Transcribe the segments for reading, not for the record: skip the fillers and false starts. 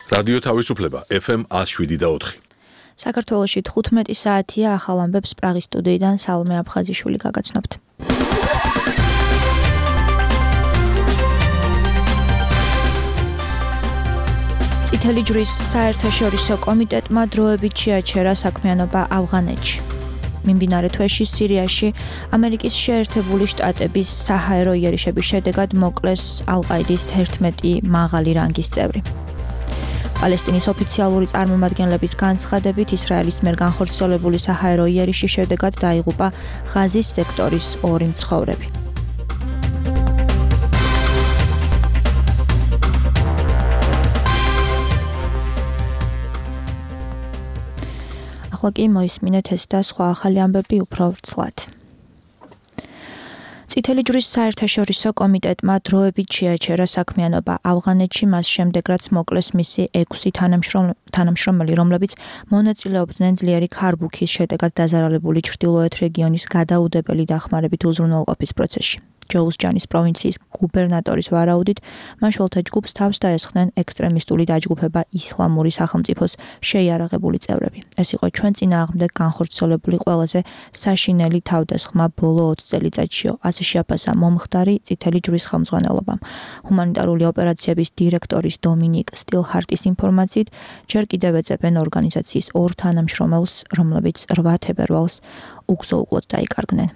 რადიო თავისუფლება FM 107.4. საქართველოში 15 საათია, ახალ ამბებს პრაღის სტუდიიდან სალომე აფხაზიშვილი გაგაცნობთ. წითელი ჯვრის საერთაშორისო კომიტეტმა დროებით შეაჩერა საქმიანობა ავღანეთში. მიმდინარე თვეში სირიაში ამერიკის შეერთებული შტატების საჰაერო იერიშების შედეგად მოკლეს ალ-ყაიდის 11 მაღალი რანგის წევრი. პალესტინის ოფიციალური წარმომადგენლების განცხადებით ისრაელის მიერ განხორციელებული საჰაერო იერიშის შედეგად დაიღუპა ღაზის სექტორის 2 მცხოვრები. ახლა კი მოისმინეთ ეს და სხვა ახალი ამბები უფრო ვრცლად. წითელი ჯვრის საერთაშორისო კომიტეტმა დროებით შეაჩერა საქმიანობა ავღანეთში მას შემდეგ, რაც მოკლეს მისი 6 თანამშრომელი, რომლებიც მონაწილეობდნენ ძლიერი ქარბუქის შედეგად დაზარალებული ჩრდილოეთ რეგიონის გადაუდებელი დახმარებით უზრუნველყოფის პროცესში. ჯოუსჯანის პროვინციის გუბერნატორის ვარაუდით, მაშველთა ჯგუფს თავს დაესხნენ ექსტრემისტული დაჯგუფება ისლამური სახელმწიფოს შეიარაღებული წევრები. ეს იყო ჩვენ წინააღმდეგ განხორციელებული ყველაზე საშინელი თავდასხმა ბოლო 20 წელიწადშიო, ასე შეაფასა მომხდარი წითელი ჯვრის ხელმძღვანელობამ. ჰუმანიტარული ოპერაციების დირექტორის დომინიკ სტილჰარტის ინფორმაციით, ჯერ კიდევ ეძებენ ორგანიზაციის 2 თანამშრომელს, რომლებიც 8 თებერვალს უგზო-უკლოდ დაიკარგნენ.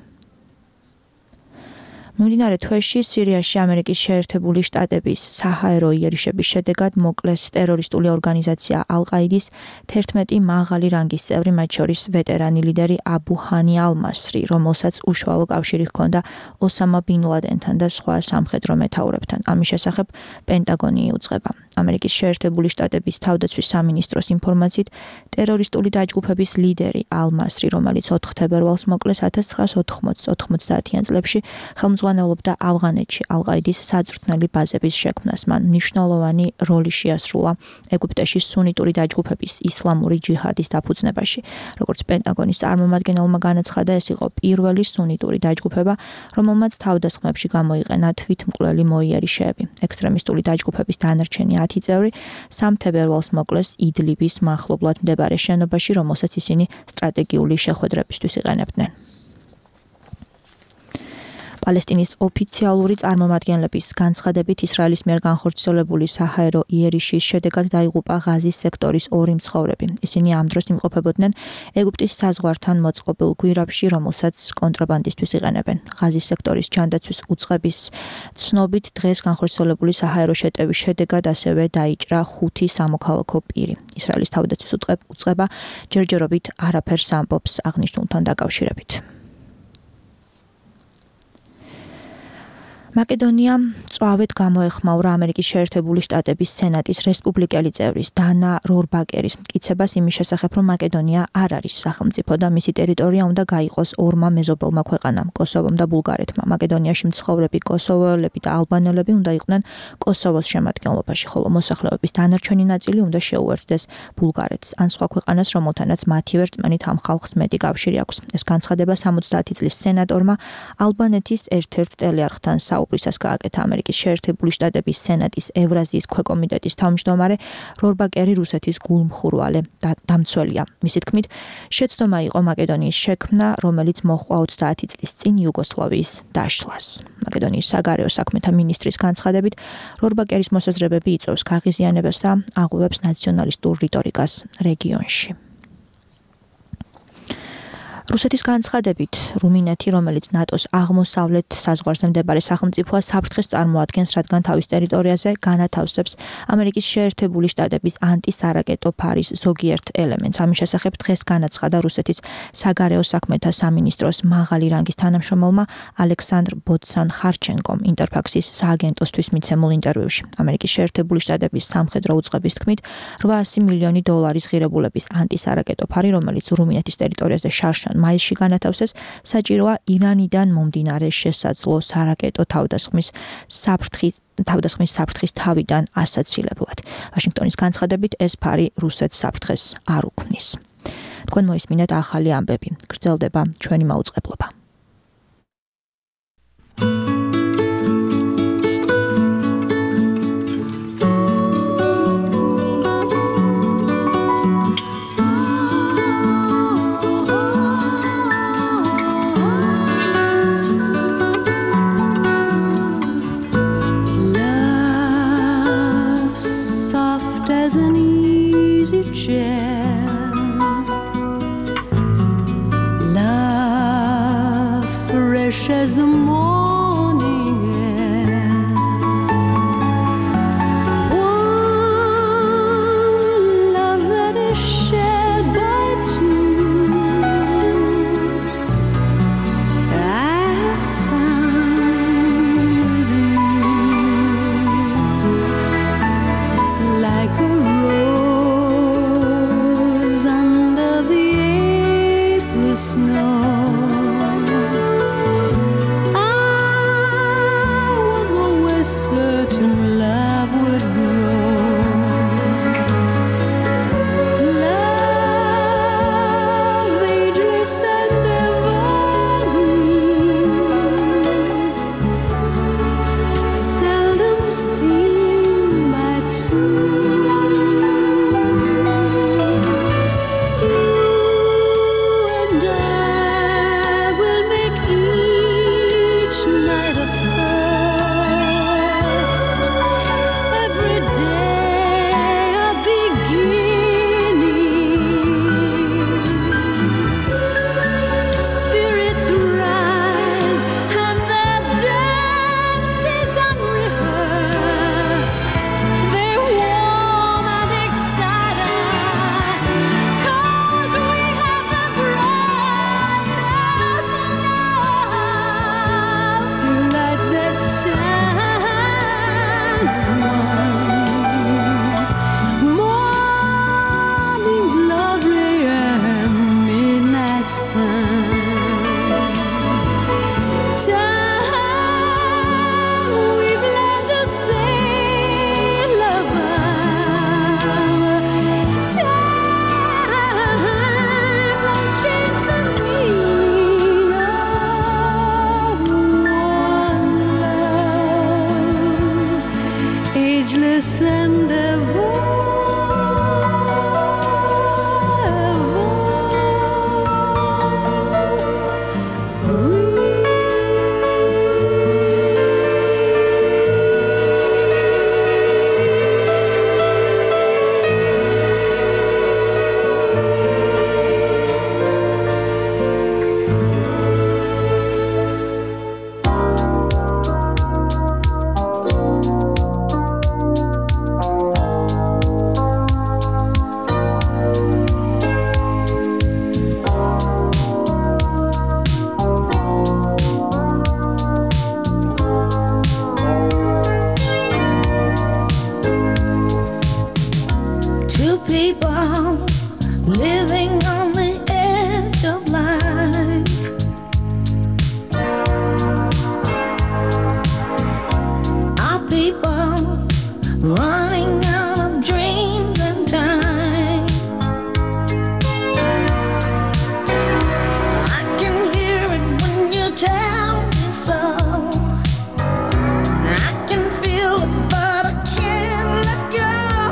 მიმდინარე თვეში სირიაში ამერიკის შეერთებული შტატების საჰაერო იერიშების შედეგად მოკლეს ტერორისტული ორგანიზაცია ალ-ყაიდის 11 მაღალი რანგის წევრი, მათ შორის ვეტერანი ლიდერი აბუ ჰანი ალ-მასრი, რომელსაც უშუალო კავშირი ჰქონდა ოსამა ბინ ლადენთან და სხვა სამხედრო მეთაურებთან. ამის შესახებ პენტაგონი იუწყება. ამერიკის შეერთებული შტატების თავდაცვის სამინისტროს ინფორმაციით, ტერორისტული დაჯგუფების ლიდერი ალ-მასრი, რომელიც 4 თებერვალს მოკლეს 1990-90-იან წლებში, ხელმძღვანელობდა ავღანეთში ალ-ყაიდის საწვრთნელი ბაზების შექმნას. მან მნიშვნელოვანი როლი შეასრულა ეგვიპტეში სუნიტური დაჯგუფების ისლამური ჯიჰადის დაფუძნებაში. როგორც პენტაგონის წარმომადგენელმა განაცხადა, ეს იყო პირველი სუნიტური დაჯგუფება, რომელმაც თავდასხმებში გამოიყენა თვითმკვლელი მოიერიშეები. ექსტრემისტული დაჯგუფების დანარჩენი 10 წევრი 3 თებერვალს მოკლეს იდლიბის მახლობლად მდებარე შენობაში, რომელსაც ისინი სტრატეგიული შეხვედრებისთვის იყენებდნენ. პალესტინის ოფიციალური წარმომადგენლების განცხადებით, ისრაელის მიერ განხორციელებული საჰაერო იერიშის შედეგად დაიღუპა ღაზის სექტორის 2 მცხოვრები. ისინი ამ დროს იმყოფებოდნენ ეგვიპტის საზღვართან მოწყობილ გვირაბში, რომელსაც კონტრაბანდისთვის იყენებენ. ღაზის სექტორის ჯანდაცვის უწყების ცნობით, დღეს განხორციელებული საჰაერო შეტევის შედეგად ასევე დაიჭრა 5 სამოქალაქო პირი. ისრაელის თავდაცვის უწყება ჯერჯერობით არაფერს ამბობს აღნიშნულთან დაკავშირებით. მაკედონია წვავით გამოეხმაურა ამერიკის შეერთებული შტატების სენატის რესპუბლიკელი წევრის დანა რორბაკერის მტკიცებას იმის შესახებ, რომ მაკედონია არ არის სახელმწიფო და მისი ტერიტორია უნდა გაიყოს 2 მეზობელმა ქვეყანამ, კოსოვომ და ბულგარეთმა. მაკედონიაში მცხოვრები კოსოვოელები და ალბანელები უნდა იყვნენ კოსოვოს შემადგენლობაში, ხოლო მოსახლეობის დანარჩენი ნაწილი უნდა შეუერთდეს ბულგარეთს ან სხვა ქვეყანას, რომელთანაც მათივე რწმენით ამ ხალხს მეტი კავშირი აქვს. ეს განცხადება 70 წლის სენატორმა ალბანეთის ერთ-ერთ ტელეარხთან ბრისას გააკეთა ამერიკის შეერთებული შტატების სენატის ევრაზიის ქვეკომიტეტის თავმჯდომარე რორბაკერი რუსეთის გულმხურვალე დამცველია. მისი თქმით, შეცდომა იყო მაკედონიის შექმნა, რომელიც მოჰყვა 30 წლის წინ იუგოსლავიის დაშლას. მაკედონიის საგარეო საქმეთა მინისტრის განცხადებით, რორბაკერის მოსაზრებები იწვევს გაღიზიანებას და აღვივებს ნაციონალისტურ რიტორიკას რეგიონში. რუსეთის განცხადებით, რუმინეთი, რომელიც ნატოს აღმოსავლეთ საზღვარზე მდებარე სახელმწიფოა, საფრთხეს წარმოადგენს, რადგან თავის ტერიტორიაზე განათავსებს ამერიკის შეერთებული შტატების ანტისარაკეტო ფარის ზოგიერთ ელემენტს. ამის შესახებ დღეს განაცხადა რუსეთის საგარეო საქმეთა სამინისტროს მაღალი რანგის თანამშრომელმა ალექსანდრ ბოდსან-ხარჩენკომ ინტერფაქსის სააგენტოსთვის მიცემულ ინტერვიუში. ამერიკის შეერთებული შტატების სამხედრო უწყების თქმით, $800 მილიონი ღირებულების ანტისარაკეტო ფარი, რომელიც რუმინეთის ტერიტორიაზე შარშან მაისში განათავსეს, საჭიროა ირანიდან მომდინარე შესაძლო სარაკეტო თავდასხმის საფრთხის თავიდან ასაცილებლად. ვაშინგტონის განცხადებით, ეს ფარი რუსეთს საფრთხეს არ უქმნის. თქვენ მოისმინეთ ახალი ამბები. გრძელდება ჩვენი მაუწყებლობა. the morning air. One love that is shared by two. I have found with you, like a rose under the April snow. Certain love would grow. Love ageless and evergreen, seldom seen by two. You and I will make each night a ageless and ever. Two people living on the edge of life. Our people running out of dreams and time. I can hear it when you tell me so. I can feel it, but I can't let go.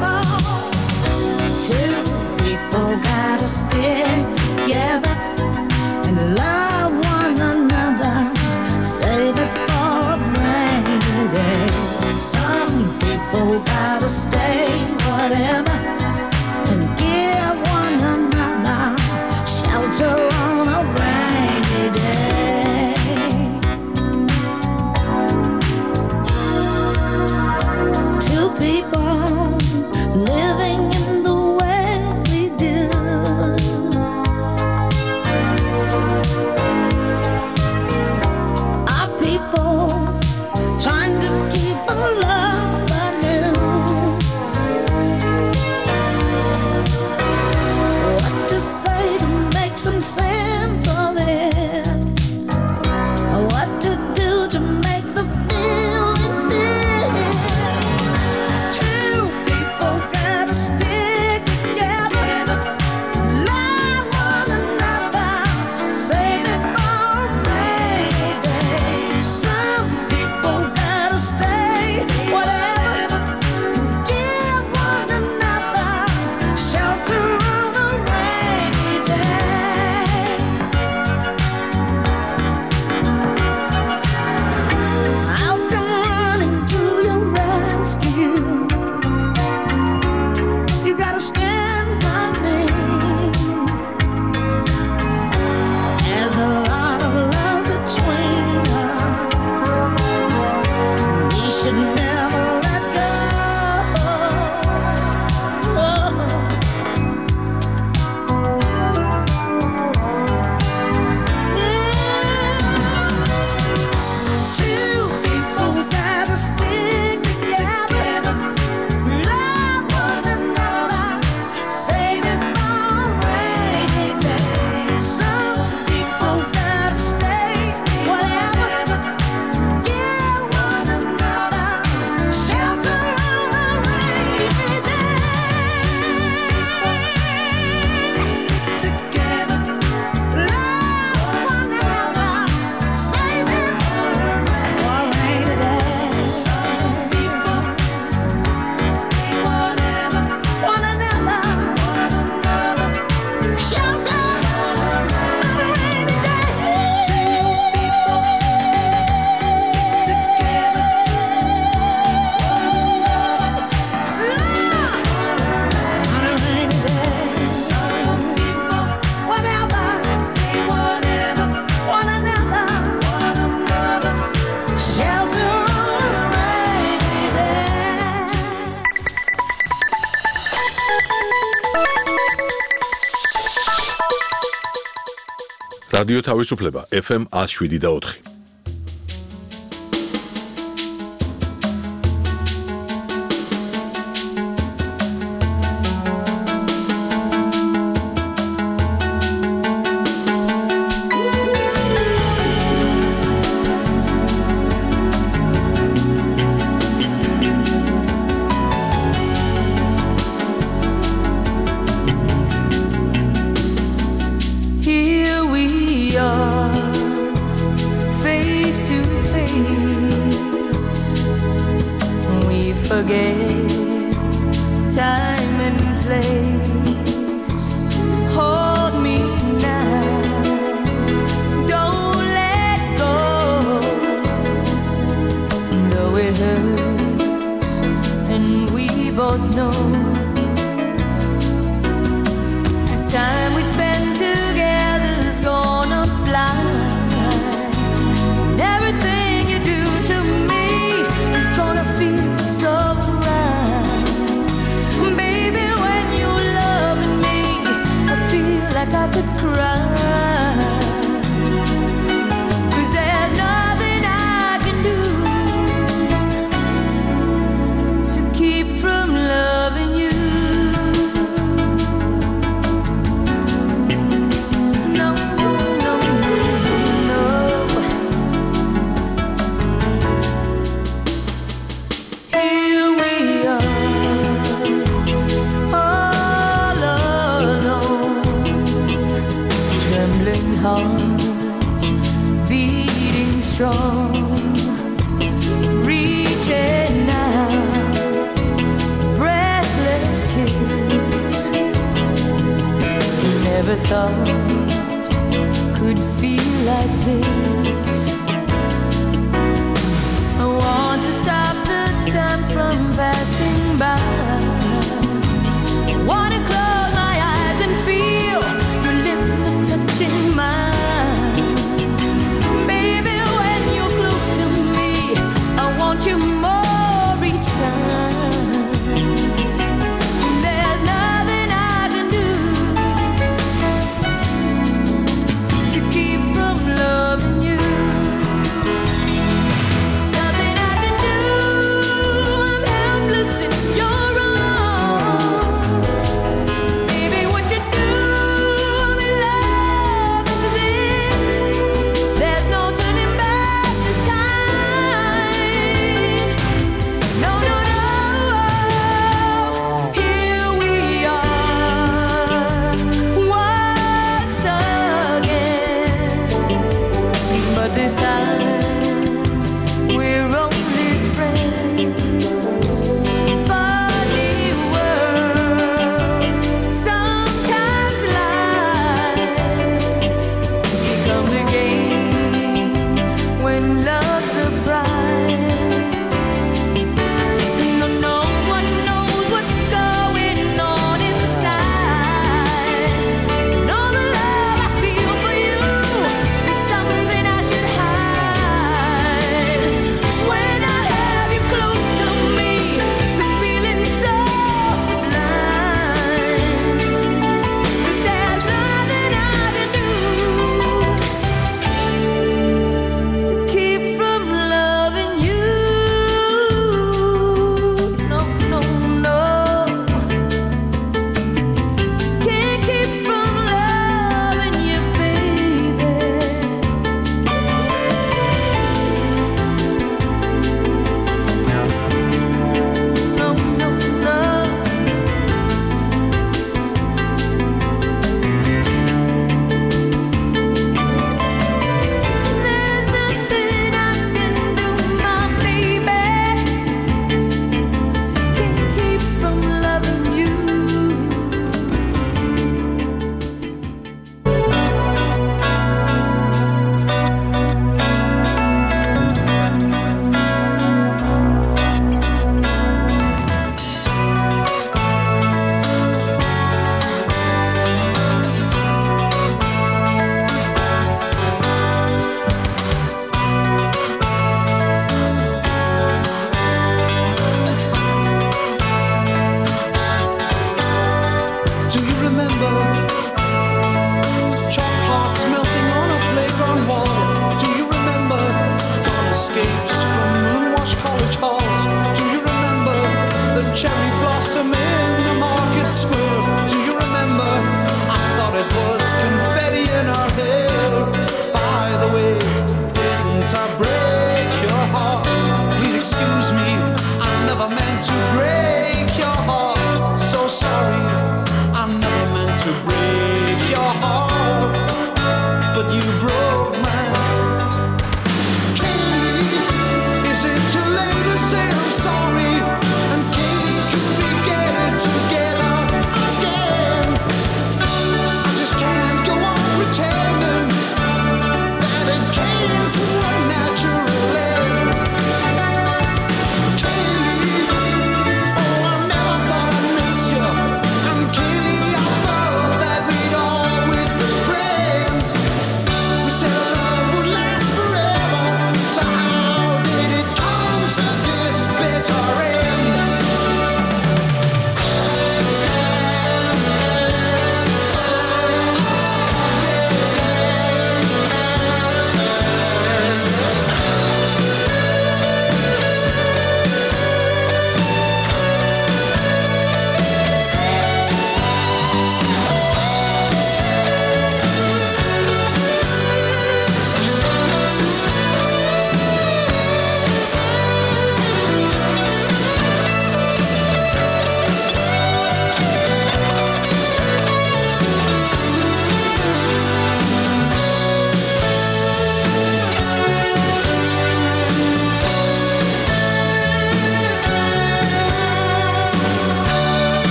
Two people gotta stick together and love one another. Save it for a rainy day. Some people gotta stay whatever and give one another shelter on a rainy day. Two people living in the way we do. Our people trying to keep a love anew. What to say to make some sense of it? What to do to make the feeling fit? Two რადიო თავისუფლება FM 107.4. To keep from loving you.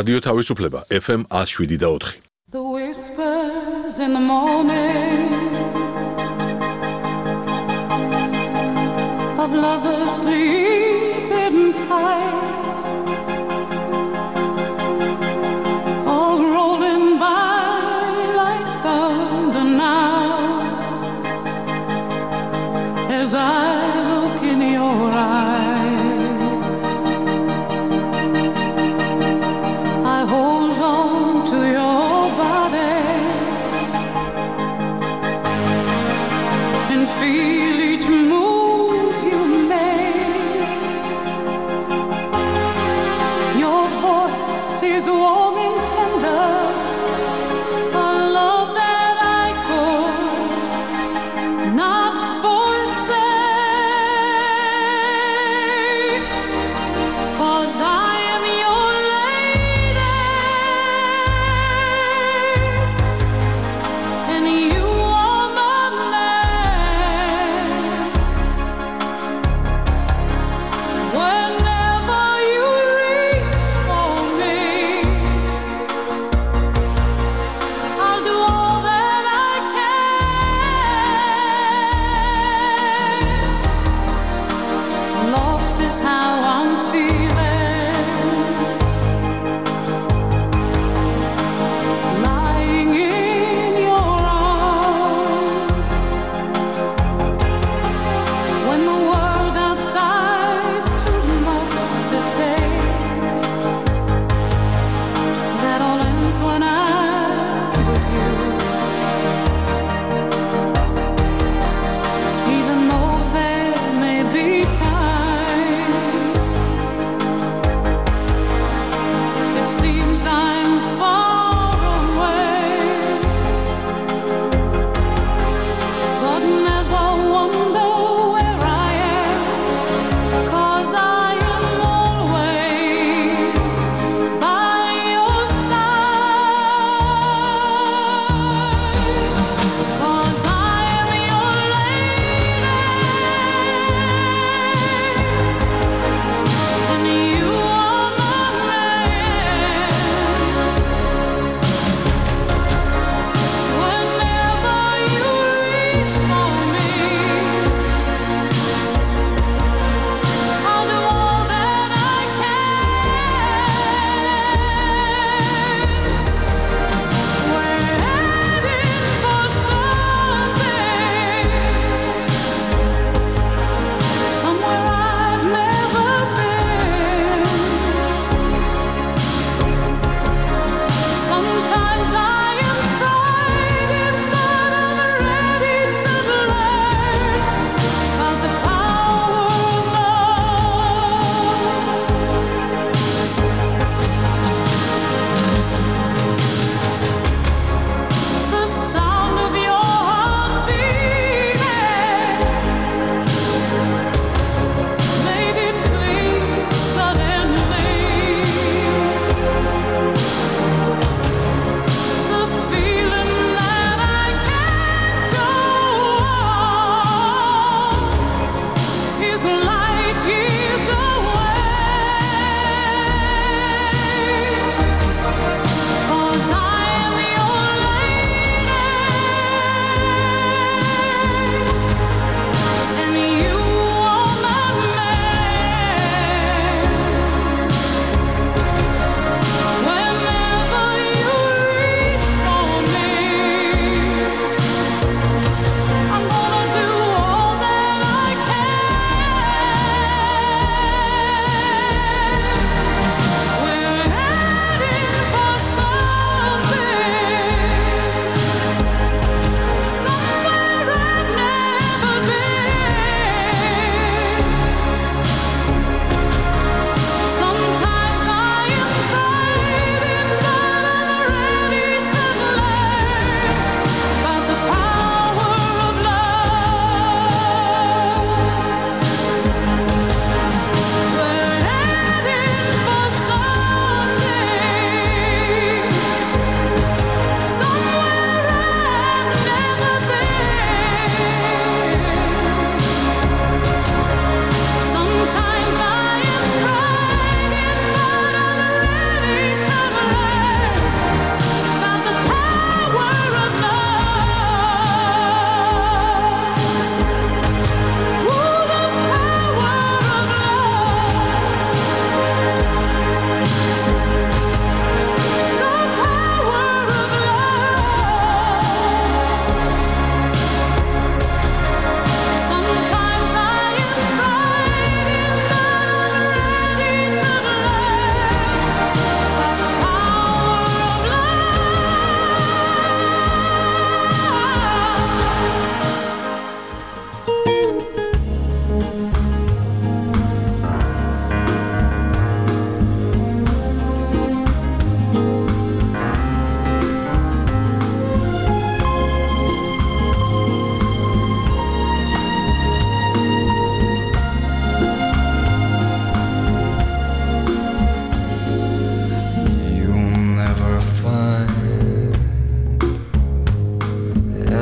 რადიო თავისუფლება FM 107.4. The whispers in the morning of lovers sleeping tight, all rolling by like thunder now, as I look in your eyes. I hold on to your body and feel each move you make. Your voice is warm and tender, a love that I could not forsake, 'cause I am your lady and you are my man.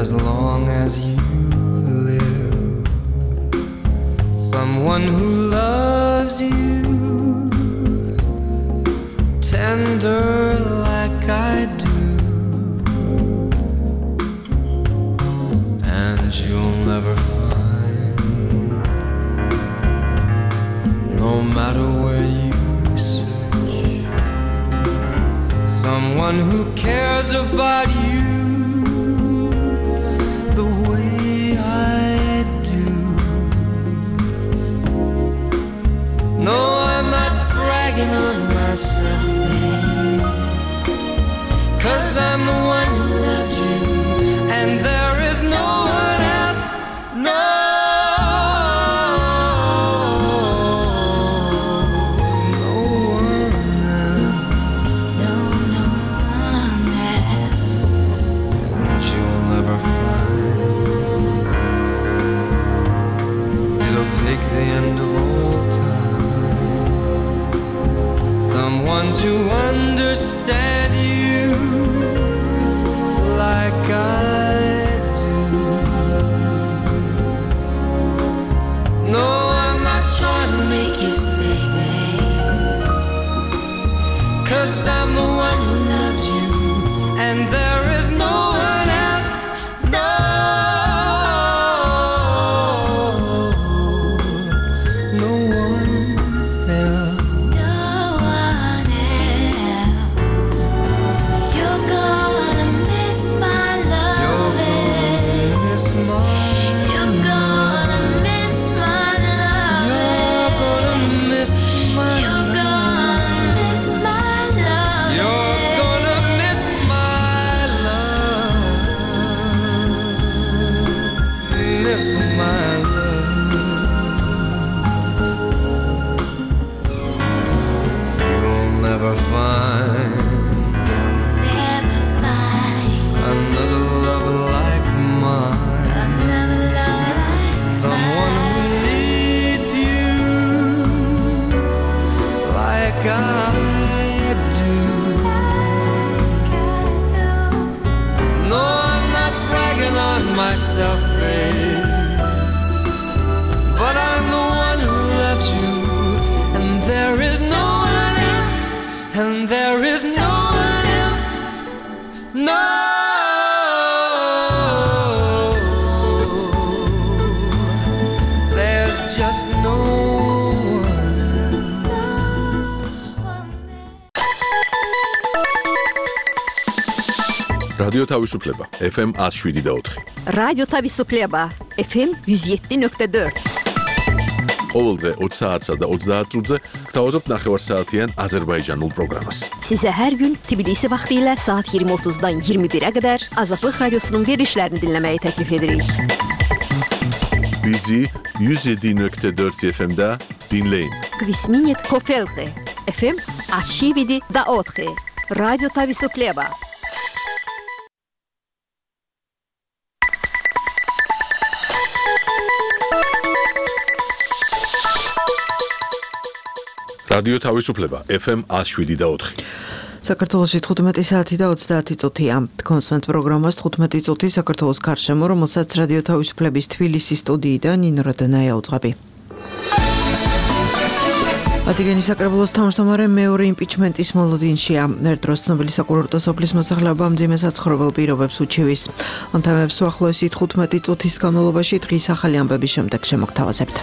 as long as you live. Someone who loves you tender like I do, and you'll never find, no matter where you search, someone who cares about you the way I do. No, I'm not bragging on myself, babe, 'cause I'm the one who loves you, and there is no one else, no. Take the end of all time, someone to understand you like I do. No, I'm not trying to make you stay, babe, 'cause I'm the one who loves you, and there is no one else, no. Myself, babe, but I'm the one who loves you, and there is no one else, and there is no one else, no. There's just no რადიო თავისუფლება FM 107.4. რადიო თავისუფლება FM 107.4. ყოველდღე 20 საათსა და 30 წუთზე გთავაზობთ ნახევარსაათიან აზერბაიჯანულ პროგრამას. Size her gün Tbilisi vaxtilə saat 20:30-dan 21-ə qədər Azadlıq Radiosunun verilişlərini dinləməyi təklif edirik. Bizi 107.4 FM-də dinləyin. Kvisminit Kofelte FM 107.4. Radyo Tavisupleva. რადიო თავისუფლება FM 107.4. საქართველოში 15 საათი და 30 წუთია. კონსვენტ პროგრამას 15 წუთი საქართველოს გარშემო, რომელსაც რადიო თავისუფლების თბილისის სტუდიიდან ნინო რადანაია უძღვები. ვატიკანის საკრებულოს თავმჯდომარე მეორე იმპიჩმენტის მოლოდინშია. ერთ დროს ცნობილი საკურორტო სოფლის მოსახლეობა მძიმე საცხოვრებელ პირობებს უჩივის. ამ თემებს უახლოესი 15 წუთის განმავლობაში დღის ახალი ამბების შემდეგ შემოგთავაზებთ.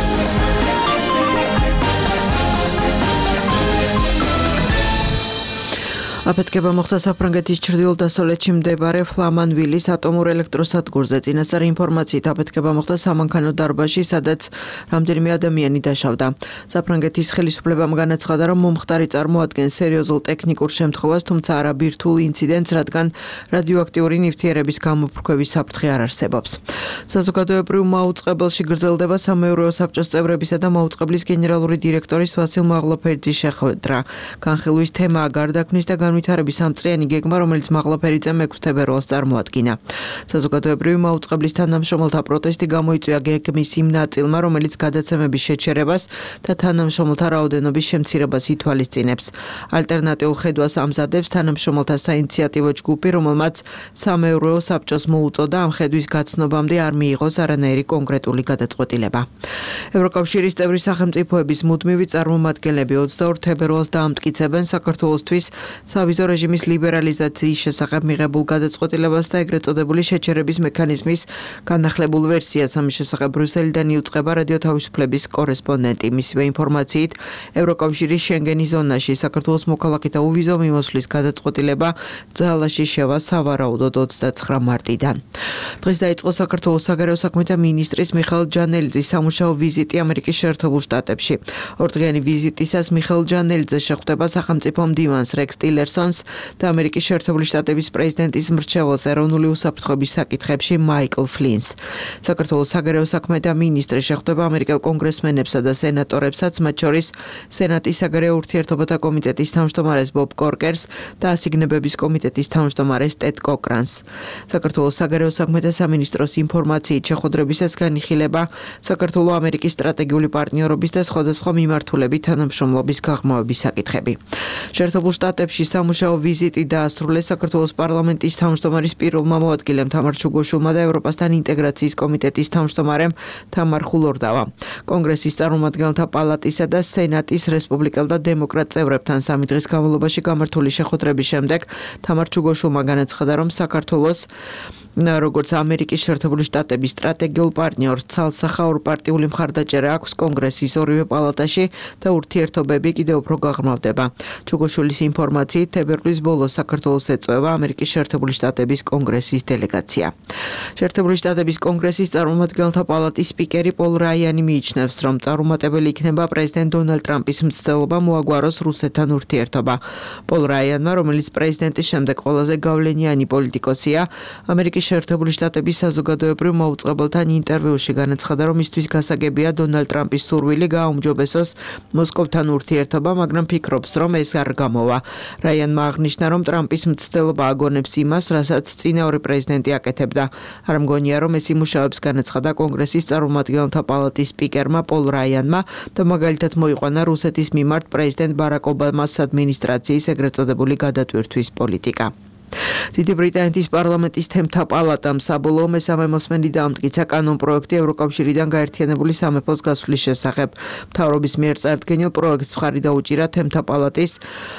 აფეთქება მოხდა საფრანგეთის ჩრდილო-დასავლეთში მდებარე ფლამანვილის ატომურ ელექტროსადგურზე. წინასწარი ინფორმაციით აფეთქება მოხდა სამანქანო დარბაზში, სადაც რამდენიმე ადამიანი დაშავდა. საფრანგეთის ხელისუფლებამ განაცხადა, რომ მომხდარი წარმოადგენს სერიოზულ ტექნიკურ შემთხვევას, თუმცა არა ბირთვულ ინციდენტს, რადგან რადიოაქტიური ნივთიერების გამოფრქვევის საფრთხე არ არსებობს. საზოგადოებრივ მაუწყებელში გრძელდება სამეურვეო საბჭოს წევრებისა და მაუწყებლის გენერალური დირექტორის ვასილ მაღლოფერძის შეხვედრა. განხილვის თემაა გარდაქმნის და განვითარების სამწრიანი გეგმა, რომელიც მაღლაფერიძემ 6 თებერვალს წარმოადგინა. საზოგადოებრივი მაუწყებლის თანამშრომელთა პროტესტი გამოიწვია გეგმის იმ ნაწილმა, რომელიც გადაცემების შეჩერებას და თანამშრომელთა რაოდენობის შემცირებას ითვალისწინებს. ალტერნატიულ ხედვას ამზადებს თანამშრომელთა საინიციატივო ჯგუფი, რომელმაც სამეურვეო საბჭოს მოუწოდა ამ ხედვის გაცნობამდე არ მიიღოს არანაირი კონკრეტული გადაწყვეტილება. ევროკავშირის წევრი სახელმწიფოების მუდმივი წარმომადგენლები 22 თებერვალს დაამტკიცებენ საქართველოსთვის სავიზო რეჟიმის ლიბერალიზაციის შესახებ მიღებულ გადაწყვეტილებას და ეგრეთ წოდებული შეჩერების მექანიზმის განახლებულ ვერსიას. ამის შესახებ ბრიუსელიდან იუწყება რადიო თავისუფლების კორესპონდენტი. მისივე ინფორმაციით, ევროკავშირის შენგენის ზონაში საქართველოს მოქალაქეთა უვიზო მიმოსვლის გადაწყვეტილება ძალაში შევა სავარაუდოდ 29 მარტიდან. დღეს დაიწყო საქართველოს საგარეო საქმეთა მინისტრის მიხეილ ჯანელიძის სამუშაო ვიზიტი ამერიკის შეერთებულ შტატებში. ორდღიანი ვიზიტისას მიხეილ ჯანელიძე შეხვდება სახელმწიფო მდივანს რეკს ტილერსონს და ამერიკის შეერთებული შტატების პრეზიდენტის მრჩეველს ეროვნული უსაფრთხოების საკითხებში მაიკლ ფლინს. საქართველოს საგარეო საქმეთა მინისტრი შეხვდება ამერიკელ კონგრესმენებსა და სენატორებსაც, მათ შორის სენატის საგარეო ურთიერთობათა კომიტეტის თავმჯდომარეს ბობ კორკერს და ასიგნებების კომიტეტის თავმჯდომარეს ტედ კოკრანს. საქართველოს საგარეო საქმეთა სამინისტროს ინფორმაციით შეხვედრებისას განიხილება საქართველო-ამერიკის სტრატეგიული პარტნიორობის და სხვადასხვა მიმართულებით თანამშრომლობის გაღრმავების საკითხები. შეერთებულ შტატებში სამუშაო ვიზიტი დაასრულეს საქართველოს პარლამენტის თავმჯდომარის პირველმა მოადგილემ თამარ ჩუგოშვილმა და ევროპასთან ინტეგრაციის კომიტეტის თავმჯდომარემ თამარ ხულორდავამ. კონგრესის წარმომადგენელთა პალატისა და სენატის რესპუბლიკელ და დემოკრატ წევრებთან 3 დღის განმავლობაში გამართული შეხვედრების შემდეგ თამარ ჩუგოშვილმა განაცხადა, რომ საქართველოს როგორც ამერიკის შეერთებული შტატების სტრატეგიულ პარტნიორს ცალსახაური პარტიული მხარდაჭერა აქვს კონგრესის ორივე პალატაში და ურთიერთობები კიდევ უფრო გაღრმავდება. ჩუგოშვილის ინფორმაციით, თებერვლის ბოლოს საქართველოს ეწვევა ამერიკის შეერთებული შტატების კონგრესის დელეგაცია. შეერთებული შტატების კონგრესის წარმომადგენელთა პალატის სპიკერი პოლ რაიანი მიიჩნევს, რომ წარუმატებელი იქნება პრეზიდენტ დონალდ ტრამპის მცდელობა მოაგვაროს რუსეთთან ურთიერთობა. პოლ რაიანმა, რომელიც პრეზიდენტის შემდეგ ყველაზე გავლენიანი პოლიტიკოსია, ამერიკის შეერთებული შტატების საზოგადოებრივ მაუწყებელთან ინტერვიუში განაცხადა, რომ მისთვის გასაგებია დონალდ ტრამპის სურვილი გააუმჯობესოს მოსკოვთან ურთიერთობა, მაგრამ ფიქრობს, რომ ეს არ გამოვა. რაიანმა აღნიშნა, რომ ტრამპის მცდელობა აგონებს იმას, რასაც წინა ორი პრეზიდენტი აკეთებდა. არ მგონია, რომ ეს იმუშავებს, განაცხადა კონგრესის წარმომადგენელთა პალატის სპიკერმა პოლ რაიანმა და მაგალითად მოიყვანა რუსეთის მიმართ პრეზიდენტ ბარაკ ობამას ადმინისტრაციის ეგრეთ წოდებული გადატვირთვის პოლიტიკა. დიდი ბრიტანეთის პარლამენტის თემთა პალატამ საბოლოო მესამე მოსმენით დაამტკიცა კანონპროექტი ევროკავშირიდან გაერთიანებული სამეფოს გასვლის შესახებ. მთავრობის მიერ წარდგენილ პროექტს მხარი დაუჭირა თემთა პალატის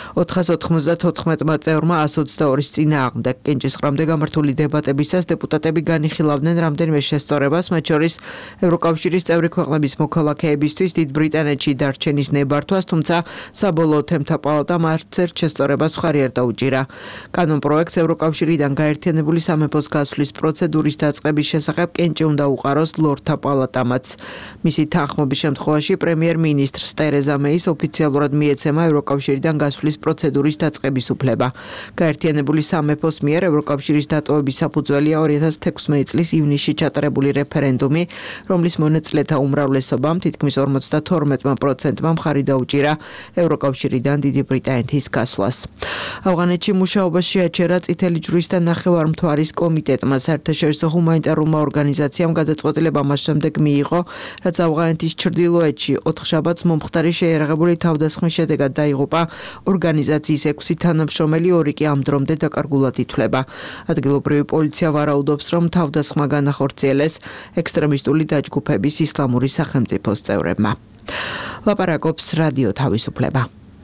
494-მა წევრმა 122-ის წინააღმდეგ. კენჭისყრამდე გამართული დებატებისას დეპუტატები განიხილავდნენ რამდენიმე შესწორებას, მათ შორის ევროკავშირის წევრი ქვეყნების მოქალაქეებისთვის დიდ ბრიტანეთში დარჩენის ნებართვას, თუმცა საბოლოო თემთა პალატამ არც ერთ შესწორებას მხარი არ დაუჭირა. კანონპროექტს ევროკავშირიდან გაერთიანებული სამეფოს გასვლის პროცედურის დაწყების შესახებ კენჭი უნდა უყაროს ლორდთა პალატამაც. მისი თანხმობის შემთხვევაში პრემიერ-მინისტრს ტერეზა მეის ოფიციალურად მიეცემა ევროკავშირიდან გასვლის პროცედურის დაწყების უფლება. გაერთიანებული სამეფოს მიერ ევროკავშირის დატოვების საფუძველია 2016 წლის ივნისში ჩატარებული რეფერენდუმი, რომლის მონაწილეთა უმრავლესობამ თითქმის 52%-მა მხარი დაუჭირა ევროკავშირიდან დიდი ბრიტანეთის გასვლას. ავღანეთში მუშაობაში აჩერა წითელი ჯვრის და ნახევარმთვარის კომიტეტმა. საერთაშორისო ჰუმანიტარულმა ორგანიზაციამ გადაწყვეტილება მას შემდეგ მიიღო, რაც ავღანეთის ჩრდილოეთში 4 შაბათს მომხდარი შეიარაღებული თავდასხმის შედეგად დაიღუპა ორგანიზაციის 6 თანამშრომელი, 2 კი ამ დრომდე დაკარგულად ითვლება. ადგილობრივი პოლიცია ვარაუდობს, რომ თავდასხმა განახორციელეს ექსტრემისტული დაჯგუფების ისლამური სახელმწიფოს წევრებმა. ლაპარაკობს რადიო თავისუფლება.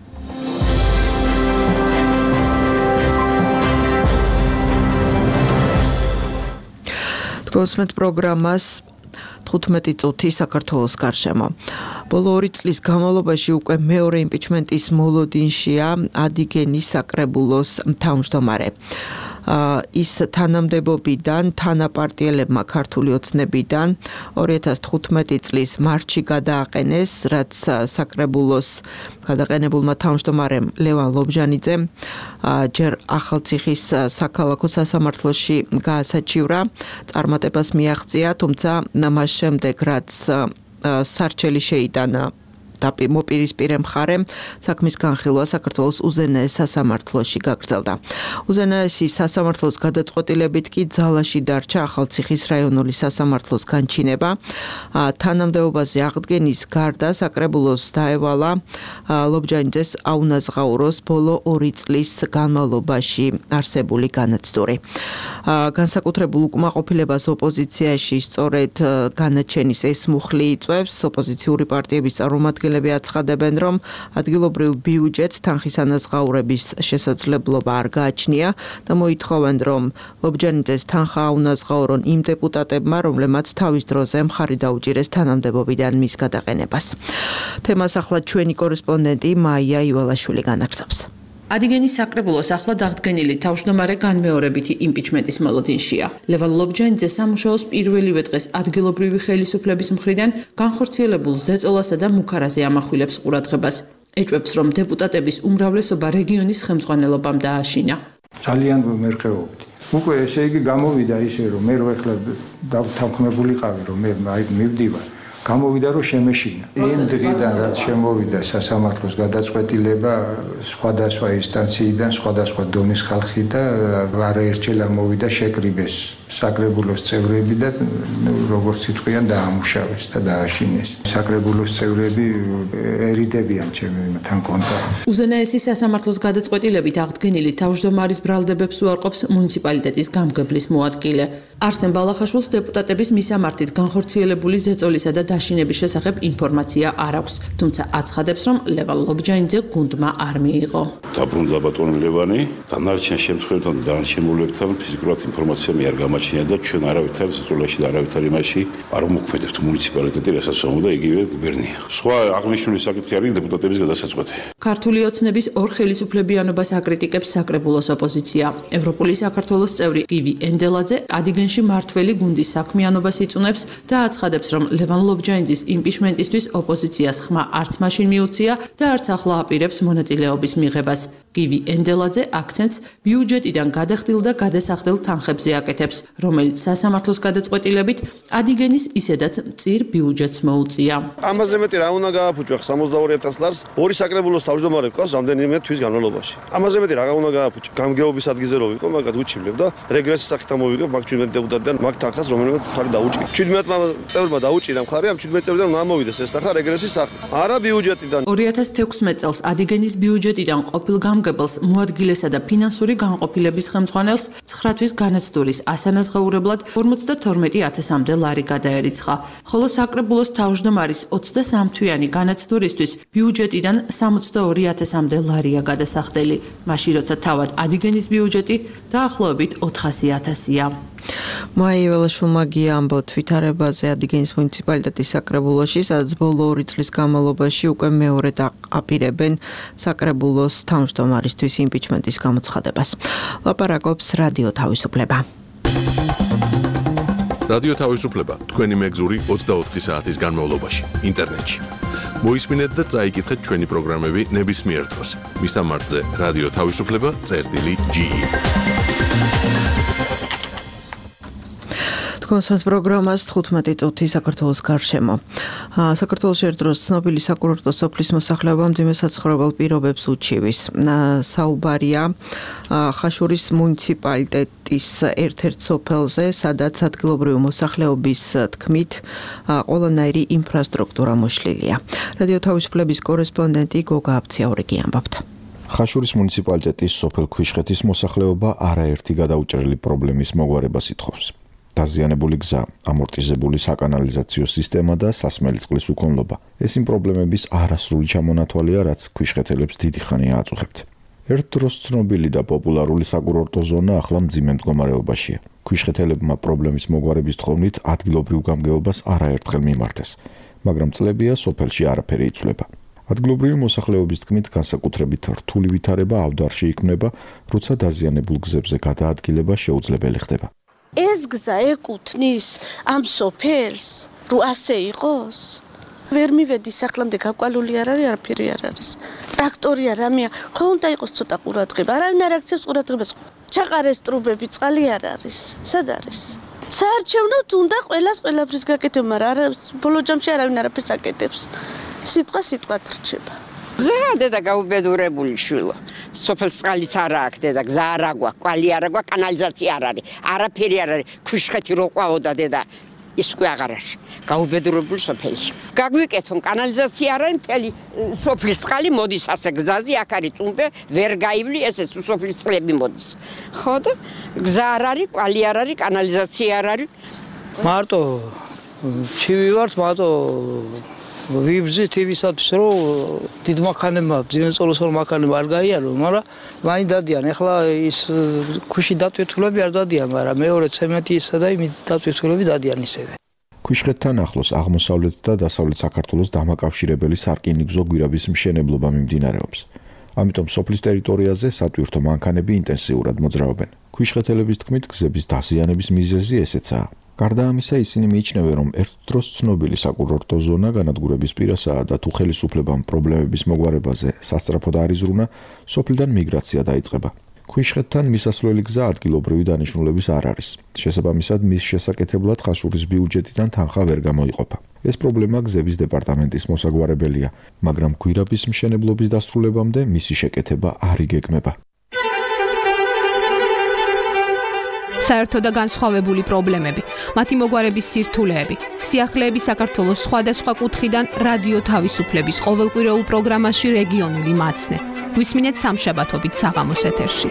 გოსმეთ პროგრამას 15 წუთი საქართველოს გარშემო. ბოლო 2 წლის განმავლობაში უკვე მეორე იმპიჩმენტის მოლოდინშია ადიგენის საკრებულოს თავმჯდომარე. ის თანამდებობიდან თანაპარტიელებმა ქართული ოცნებიდან 2015 წლის მარტში გადააყენეს, რაც საკრებულოს გადაყენებულმა თავმჯდომარემ ლევან ლობჟანიძემ ჯერ ახალციხის საქალაქო სასამართლოში გაასაჩივრა, წარმატებას მიაღწია, თუმცა მას შემდეგ რაც სარჩელი შეიტანა მოპირისპირე მხარემ საქმის განხილვა საქართველოს უზენაეს სასამართლოში გაგრძელდა. უზენაესი სასამართლოს გადაწყვეტილებით კი ძალაში დარჩა ახალციხის რაიონული სასამართლოს განჩინება. თანამდებობაზე აღდგენის გარდა საკრებულოს დაევალა ლობჯანიძეს აუნაზღაუროს ბოლო 2 წლის განმავლობაში არსებული განაცდური. განსაკუთრებულ უკმაყოფილებას ოპოზიციაში სწორედ განაჩენის ეს მუხლი იწვევს. ოპოზიციური პარტიების წარმომადგენლები აცხადებენ, რომ ადგილობრივ ბიუჯეტს თანხის ანაზღაურების შესაძლებლობა არ გააჩნია და მოითხოვენ, რომ ლობჯანიძეს თანხა აუნაზღაურონ იმ დეპუტატებმა, რომლებმაც თავის დროზე მხარი დაუჭირეს თანამდებობიდან მის გადაყენებას. თემას ახლა ჩვენი კორესპონდენტი მაია ივალაშვილი განაგრძობს. Adigeni საკრებულოს ახლად აღდგენილი თავმჯდომარე განმეორებითი იმპიჩმენტის მოლოდინშია. ლევან ლობჯანიძე სამუშაოს პირველივე დღეს ადგილობრივი ხელისუფლების მხრიდან განხორციელებულ ზეწოლასა და მუქარაზე ამახვილებს ყურადღებას. ეჭვებს, რომ დეპუტატების უმრავლესობა რეგიონის ხელმძღვანელობამ დააშინა. ძალიან მერყეობით. უკვე ესე იგი გამოვიდა ისე, რომ მე რო ეხლა დავთანხმებულიყავი, რომ მე მივდივარ. გამოვიდა რომ შემეშინა. იმ დღიდან რაც შემოვიდა სასამართლოს გადაწყვეტილება სხვადასხვა ინსტანციიდან, სხვადასხვა დონის ხალხი და არაერთჯერ მოვიდა შეკრიბეს საკრებულოს წევრები და როგორც იტყვიან დაამუშავეს და დააშინეს. საკრებულოს წევრები ერიდებიან ჩემთან კონტაქტს. უზენაესი სასამართლოს გადაწყვეტილებით აღდგენილი თავმჯდომარის ბრალდებებს უარყოფს მუნიციპალიტეტის გამგებლის მოადგილე. არსენ ბალახაშვილს დეპუტატების მისამართით განხორციელებული ზეწოლისა და დაშინების შესახებ ინფორმაცია არ აქვს, თუმცა აცხადებს, რომ ლევან ლობჯანიძე გუნდმა არ მიიღო. დაბრუნდა ბატონი ლევანი, დანარჩენ შემთხვევებთან დანარჩენულებთან ფიზიკურად ინფორმაცია მე არ გამაჩნია და ჩვენ არავითარ ზეწოლაში და არავითარ იმაში არ მოქმედებთ მუნიციპალიტეტი, რასაც ომდა იგივე გუბერნია. სხვა აღნიშნული საკითხი არის დეპუტატების გადასაწყვეტი. ქართული ოცნების ორ ხელისუფლებიანობას აკრიტიკებს საკრებულოს ოპოზიცია. ევროპული საქართველოს წევრი გივი ენდელაძე ადინგენში მართველი გუნდის საქმიანობას იწუნებს და აცხადებს, რომ ლევან ლობჯანიძის იმპიჩმენტისთვის ოპოზიციას ხმა არც მაშინ მიუწია და არც ახლა აპირებს მონაწილეობის მიღებას. გივი ენდელაძე აქცენტს ბიუჯეტიდან გადახდილ და გადასახდელ თანხებზე აკეთებს, რომელიც სასამართლოს გადაწყვეტილებით ადინგენის ისედაც მწირ ბიუჯეტს მოუწია. ამაზე მეტი რა უნდა გააფუჭო 62,000 ლარს ორი საკრებულოს თავმჯდომარე ყავს რამდენიმე თვის განმავლობაში. ამაზე მეტი რა უნდა გააფუჭო? გამგეობის ადგილზე რო ვიყო, მაგათ უჩივლებ და რეგრესის სახით ამოვიღებ მაგ 17 დეპუტატიდან მაგ თანხას, რომელმაც ხარი დაუჭირა. 17-მა წევრმა დაუჭირა მხარი, ამ 17 წევრიდან უნდა ამოვიდეს ეს თანხა რეგრესის სახით. არა ბიუჯეტიდან. 2016 წელს ადინგენის ბიუჯეტიდან ყოფილ გამგებელს, მოადგილესა და ფინანსური განყოფილების ხელმძღვანელს 9 თვის განაცდურის ასანაზღაურებლად 52,000-მდე ლარი გადაერიცხა, ხოლო საკრებულოს თავმჯდომარის 23 თვიანი განაცდურისთვის ბიუჯეტიდან 62,000-მდე ლარია გადასახდელი, მაშინ როცა თავად ადინგენის ბიუჯეტი დაახლოებით 400,000-ია. მაია ივალაშვილმა ამბობს ვითარებაზე ადინგენის მუნიციპალიტეტის საკრებულოში, სადაც ბოლო 2 წლის განმავლობაში უკვე მეორედ აპირებენ საკრებულოს თავმჯდომარისთვის იმპიჩმენტის გამოცხადებას. ლაპარაკობს რადიო თავისუფლება. რადიო თავისუფლება თქვენი მეგზური 24 საათის განმავლობაში ინტერნეტში. მოისმინეთ და წაიკითხეთ ჩვენი პროგრამები ნებისმიერ დროს. მისამართზე რადიო თავისუფლება.ge. თქვენს პროგრამას 15 წუთი საქართველოს გარშემო. საქართველოს ერთდროს ცნობილი საკურორტო სოფლის მოსახლეობა მძიმე საცხოვრებელ პირობებს უჩივის. საუბარია ხაშურის მუნიციპალიტეტის ერთ-ერთ სოფელზე, სადაც ადგილობრივი მოსახლეობის თქმით ყველანაირი ინფრასტრუქტურა მოშლილია. რადიო თავისუფლების კორესპონდენტი გოგა აბციაურიგი ამბობთ. ხაშურის მუნიციპალიტეტის სოფელ ქვიშხეთის მოსახლეობა არაერთი გადაუჭრელი პრობლემის მოგვარებას ითხოვს. დაზიანებული გზა, ამორტიზებული საკანალიზაციო სისტემა და სასმელი წყლის უქონლობა. ეს იმ პრობლემების არასრული ჩამონათვალია, რაც ქვიშხეთელებს დიდი ხანია აწუხებთ. ერთ დროს ცნობილი და პოპულარული საკურორტო ზონა ახლა მძიმე მდგომარეობაშია. ქვიშხეთელებმა პრობლემის მოგვარების თხოვნით ადგილობრივ გამგეობას არაერთხელ მიმართეს, მაგრამ წლებია სოფელში არაფერი იცვლება. ადგილობრივი მოსახლეობის თქმით, განსაკუთრებით რთული ვითარება ავდარში იქმნება, როცა დაზიანებულ გზებზე გადაადგილება შეუძლებელი ხდება. ეს გზა ეკუთვნის ამ სოფელს, რომ ასე იყოს? ვერ მივედი სახლამდე გაკვალული არ არის, არაფერი არ არის. ტრაქტორი არ ამია, ხო უნდა იყოს ცოტა ყურადღება. არავინ არ აქცევს ყურადღებას. ჩაყარეს ტრუბები, წყალი არ არის. სად არის? საარჩევნოდ უნდა ყველაფრის გაკეთება, მაგრამ ბოლო ჯამში არავინ არაფერს აკეთებს. სიტყვას რჩება. ზეადე და გაუბედურებული შვილო. სოფელს წყალიც არ აქვს დედა, გზა არ აქვს, კვალი არ აქვს, კანალიზაცია არ არის, არაფერი არ არის, ქუშხეთი რო ყვაოდა დედა. ის უკვე აღარ არის. გაუბედურებული სოფელი. გაგვიკეთონ კანალიზაცია არ არის, მთელი სოფლის წყალი მოდის ასე გზაზე, აქ არის წუმპე, ვერ გაივლი, ესეც სოფლის წყლები მოდის. ხო და გზა არ არის, კვალი არ არის, კანალიზაცია არ არის. მარტო ჩივი ვარ, მარტო ვიბზით იმისათვის რომ დიდ მანქანებმა, ძინწოლოსურ მანქანებმა არ გაიარო, მაგრამ მაინც დადიან. ეხლა ის ქუში დატვირთულები არ დადიან, მაგრამ მეორე ცემენტისა და იმის დატვირთულები დადიან ისევე. ქვიშხეთთან ახლოს აღმოსავლეთ და დასავლეთ საქართველოს დამაკავშირებელი სარკინიგზო გვირაბის მშენებლობა მიმდინარეობს. ამიტომ სოფლის ტერიტორიაზე სატვირთო მანქანები ინტენსიურად მოძრაობენ. ქვიშხეთელების თქმით, გზების დაზიანების მიზეზი ესეცაა. გარდა ამისა, ისინი მიიჩნევენ, რომ ერთ დროს ცნობილი საკურორტო ზონა განადგურების პირასაა და თუ ხელისუფლებამ პრობლემების მოგვარებაზე სასწრაფოდ არ იზრუნა, სოფლიდან მიგრაცია დაიწყება. ქვიშხეთთან მისასვლელი გზა ადგილობრივი დანიშნულების არ არის. შესაბამისად, მის შესაკეთებლად ხაშურის ბიუჯეტიდან თანხა ვერ გამოიყოფა. ეს პრობლემა გზების დეპარტამენტის მოსაგვარებელია, მაგრამ გვირაბის მშენებლობის დასრულებამდე მისი შეკეთება არ იგეგმება. საერთო და განსხვავებული პრობლემები, მათი მოგვარების სირთულეები, სიახლეები საქართველოს სხვადასხვა კუთხიდან რადიო თავისუფლების ყოველკვირეულ პროგრამაში რეგიონული მაცნე. გვისმინეთ სამშაბათობით საღამოს ეთერში.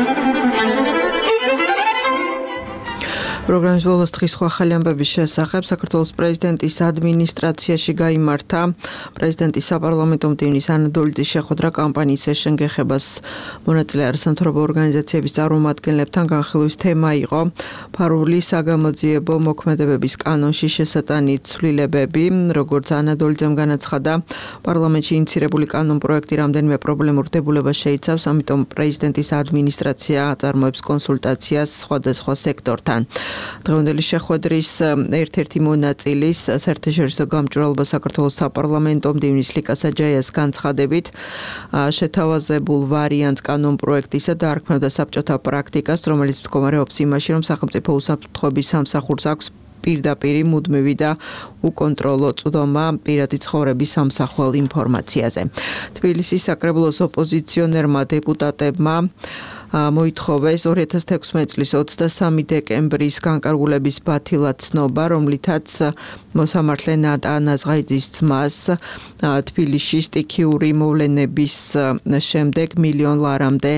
პროგრამის ბოლოს დღის სხვა ახალი ამბების შესახებ საქართველოს პრეზიდენტის ადმინისტრაციაში გაიმართა პრეზიდენტის საპარლამენტო მდივნის ანა დოლიძის შეხვედრა კამპანიის შენგეხებას მონაწილე არასამთავრობო ორგანიზაციების წარმომადგენლებთან. განხილვის თემა იყო ფარული საგამოძიებო მოქმედებების კანონში შესატანი ცვლილებები. როგორც ანა დოლიძემ განაცხადა, პარლამენტში ინიცირებული კანონპროექტი რამდენიმე პრობლემურ დებულებას შეიცავს, ამიტომ პრეზიდენტის ადმინისტრაცია აწარმოებს კონსულტაციას სხვადასხვა სექტორთან. დღევანდელი შეხვედრის ერთ-ერთი მონაწილის საერთაშორისო გამჭვირვალობა საქართველოს საპარლამენტო მდივნის ლიკა საჯაიას განცხადებით შეთავაზებულ ვარიანტს კანონპროექტისა დაარქმევდა საბჭოთა პრაქტიკას, რომელიც მდგომარეობს იმაში, რომ სახელმწიფო უსაფრთხოების სამსახურს აქვს პირდაპირი მუდმივი და უკონტროლო წვდომა პირადი ცხოვრების სამსახვალ ინფორმაციაზე. თბილისის საკრებულოს ოპოზიციონერმა დეპუტატებმა მოითხოვეს 2016 წლის 23 დეკემბრის განკარგულების ბათილად ცნობა, რომლითაც მოსამართლე ნატა ნაზღაიძის ძმას თბილისში სტიქიური მოვლენების შემდეგ $1,000,000 ლარამდე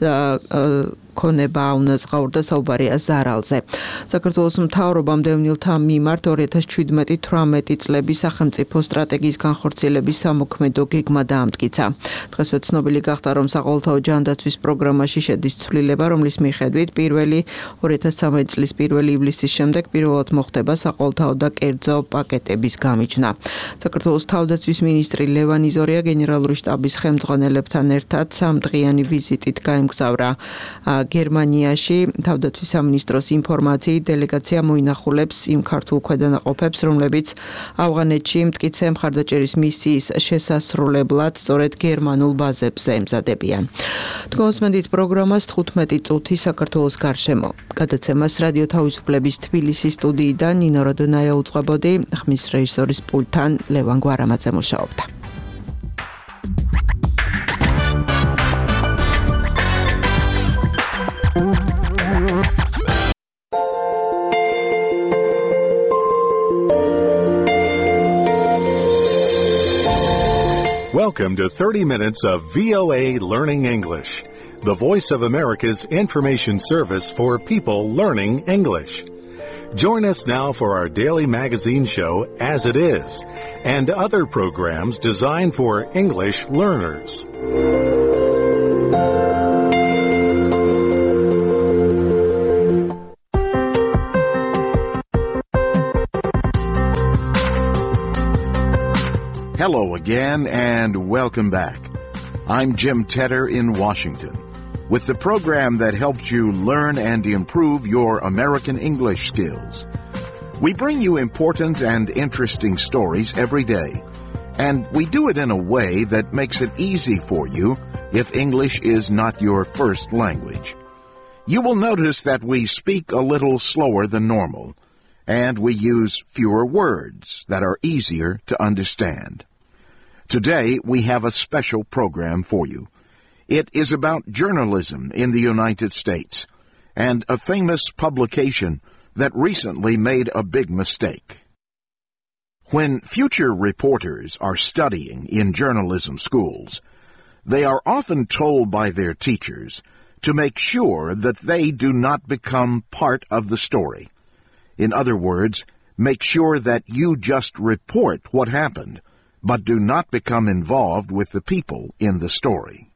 ქონება აუნაზღაურდა საუბარია ზარალზე. საქართველოს მთავრობამ დევნილთა მიმართ 2017-18 წლების სახელმწიფო სტრატეგიის განხორციელების სამოქმედო გეგმა დაამტკიცა. დღესვე ცნობილი გახდა, რომ საყოველთაო ჯანდაცვის პროგრამაში შედის ცვლილება, რომლის მიხედვით 2013 წლის 1 ივლისის შემდეგ პირველად მოხდება საყოველთაო და კერძო პაკეტების გამიჯვნა. საქართველოს თავდაცვის მინისტრი ლევან იზორია გენერალური შტაბის ხელმძღვანელებთან ერთად 3 დღიანი ვიზიტით გაემგზავრა გერმანიაში. თავდაცვის სამინისტროს ინფორმაციით დელეგაცია მოინახულებს იმ ქართულ ქვედანაყოფებს, რომლებიც ავღანეთში მტკიცე მხარდაჭერის მისიის შესასრულებლად სწორედ გერმანულ ბაზებზე ემზადებიან. თქვენსმენდით პროგრამას 15 წუთი საქართველოს გარშემო. გადაცემას რადიო თავისუფლების თბილისის სტუდიიდან ნინო როდონაია უწყებოდი, ხმის რეჟისორის პულტთან ლევან გვარამაძე მუშაობდა. Welcome to 30 minutes of VOA Learning English, the voice of America's information service for people learning English. Join us now for our daily magazine show, As It Is, and other programs designed for English learners. Hello again and welcome back. I'm Jim Tedder in Washington with the program that helps you learn and improve your American English skills. We bring you important and interesting stories every day, and we do it in a way that makes it easy for you if English is not your first language. You will notice that we speak a little slower than normal, and we use fewer words that are easier to understand. Today, we have a special program for you. It is about journalism in the United States and a famous publication that recently made a big mistake. When future reporters are studying in journalism schools, they are often told by their teachers to make sure that they do not become part of the story. In other words, make sure that you just report what happened, but do not become involved with the people in the story.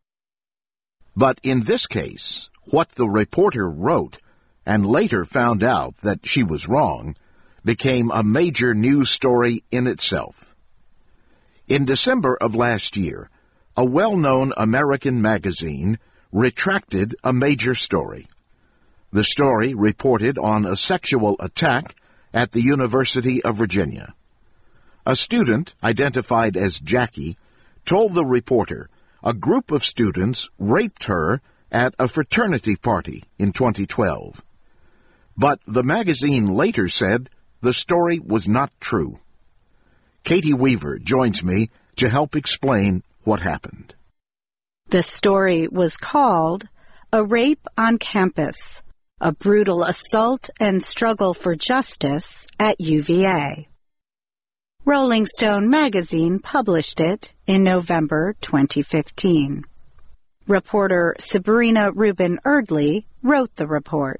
But in this case, what the reporter wrote, and later found out that she was wrong, became a major news story in itself. In December of last year, a well-known American magazine retracted a major story. The story reported on a sexual attack at the University of Virginia. A student, identified as Jackie, told the reporter a group of students raped her at a fraternity party in 2012. But the magazine later said the story was not true. Katie Weaver joins me to help explain what happened. The story was called A Rape on Campus, a Brutal Assault and Struggle for Justice at UVA. Rolling Stone magazine published it in November 2015. Reporter Sabrina Rubin Erdley wrote the report.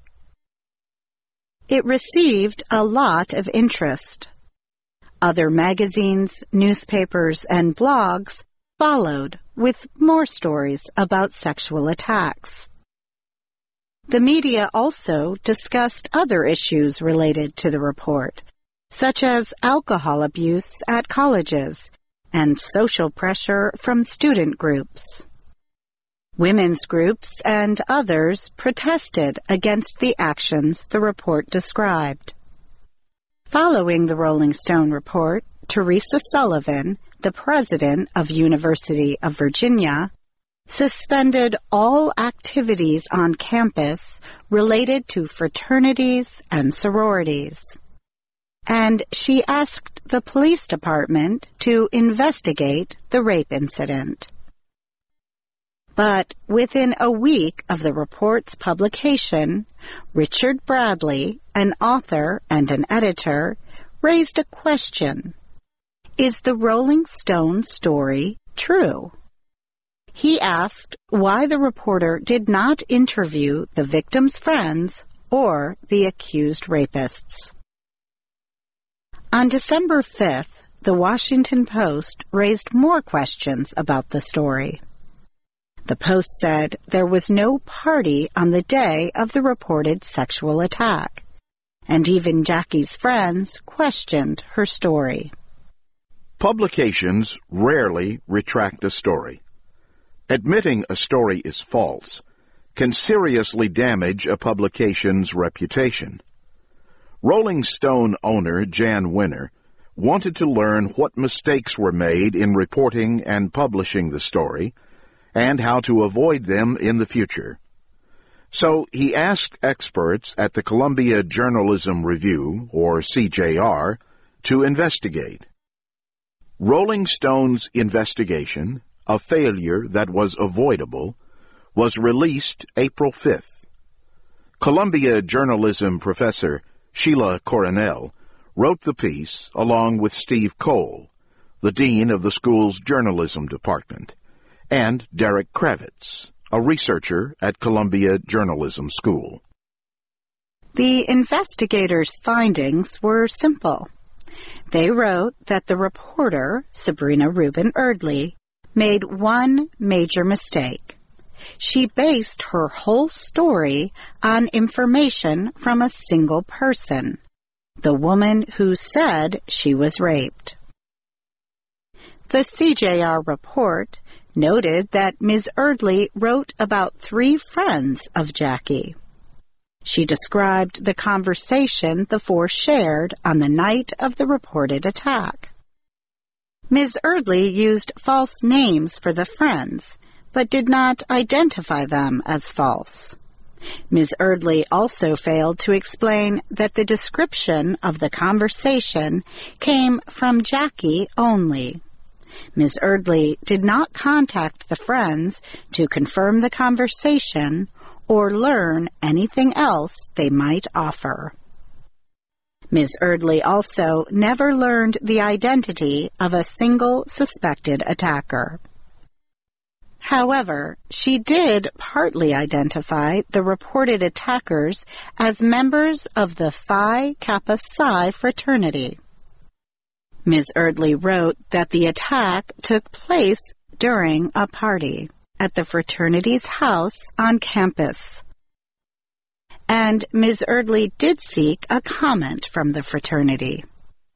It received a lot of interest. Other magazines, newspapers, and blogs followed with more stories about sexual attacks. The media also discussed other issues related to the report, such as alcohol abuse at colleges and social pressure from student groups. Women's groups and others protested against the actions the report described. Following the Rolling Stone report, Teresa Sullivan, the president of University of Virginia, suspended all activities on campus related to fraternities and sororities. And she asked the police department to investigate the rape incident. But within a week of the report's publication, Richard Bradley, an author and an editor, raised a question. Is the Rolling Stone story true? He asked why the reporter did not interview the victim's friends or the accused rapists. On December 5th, the Washington Post raised more questions about the story. The Post said there was no party on the day of the reported sexual attack, and even Jackie's friends questioned her story. Publications rarely retract a story. Admitting a story is false can seriously damage a publication's reputation. Rolling Stone owner Jan Winner wanted to learn what mistakes were made in reporting and publishing the story and how to avoid them in the future. So he asked experts at the Columbia Journalism Review, or CJR, to investigate. Rolling Stone's investigation, a failure that was avoidable, was released April 5th. Columbia journalism professor Sheila Coronel wrote the piece along with Steve Cole, the dean of the school's journalism department, and Derek Kravitz, a researcher at Columbia Journalism School. The investigators' findings were simple. They wrote that the reporter, Sabrina Rubin Erdley, made one major mistake. She based her whole story on information from a single person, the woman who said she was raped. The CJR report noted that Ms. Erdley wrote about 3 friends of Jackie. She described the conversation the 4 shared on the night of the reported attack. Ms. Erdley used false names for the friends, but did not identify them as false. Ms. Erdley also failed to explain that the description of the conversation came from Jackie only. Ms. Erdley did not contact the friends to confirm the conversation or learn anything else they might offer. Ms. Erdley also never learned the identity of a single suspected attacker. However, she did partly identify the reported attackers as members of the Phi Kappa Psi fraternity. Ms. Erdley wrote that the attack took place during a party at the fraternity's house on campus. And Ms. Erdley did seek a comment from the fraternity.